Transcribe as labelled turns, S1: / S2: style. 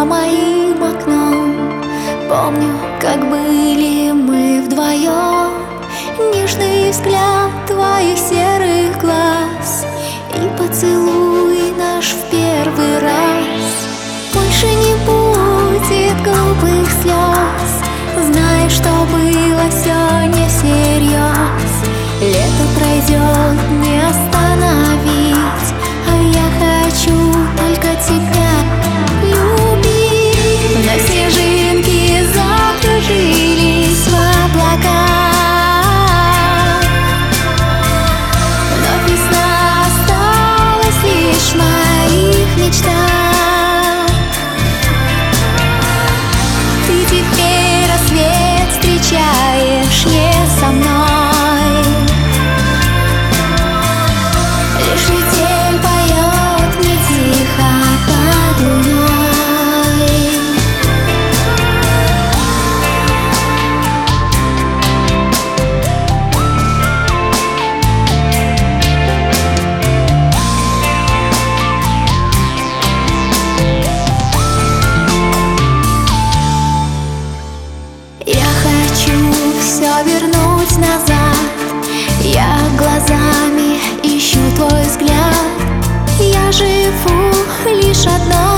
S1: за моим окном. Помню, как были мы вдвоем, нежный взгляд твоих серых глаз и поцелуй наш в первый раз. Больше не будет глупых слез, знай, что было все не всерьез. Лето пройдет, не остановить, а я хочу только тебя любить. На снежинки закружились в облаках, но весна осталась лишь в моих мечтах. Ты теперь рассвет встречаешь не со мной, лишь метель поет мне тихо под луной. Я хочу все вернуть назад, я глазами ищу твой взгляд. Я живу лишь одной